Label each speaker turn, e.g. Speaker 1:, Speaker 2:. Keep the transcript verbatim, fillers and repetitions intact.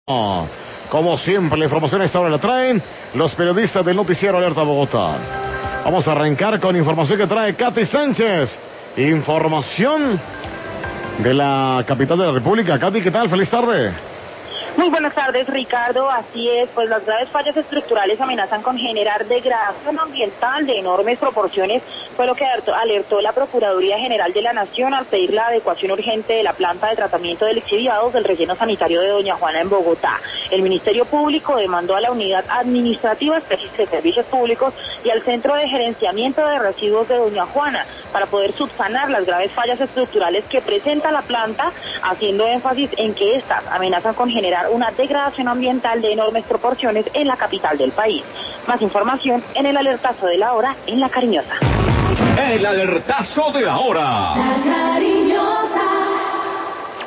Speaker 1: Como siempre, la información a esta hora la traen los periodistas del noticiero Alerta Bogotá. Vamos a arrancar con información que trae Katy Sánchez. Información de la capital de la República. Katy, ¿qué tal? Feliz tarde.
Speaker 2: Muy buenas tardes, Ricardo. Así es, pues las graves fallas estructurales amenazan con generar degradación ambiental de enormes proporciones. Fue lo que alertó la Procuraduría General de la Nación al pedir la adecuación urgente de la planta de tratamiento de lixiviados del relleno sanitario de Doña Juana en Bogotá. El Ministerio Público demandó a la Unidad Administrativa Específica de Servicios Públicos y al Centro de Gerenciamiento de Residuos de Doña Juana para poder subsanar las graves fallas estructurales que presenta la planta, haciendo énfasis en que estas amenazan con generar una degradación ambiental de enormes proporciones en la capital del país. Más información en el alertazo de la hora en La Cariñosa.
Speaker 3: El alertazo de la hora.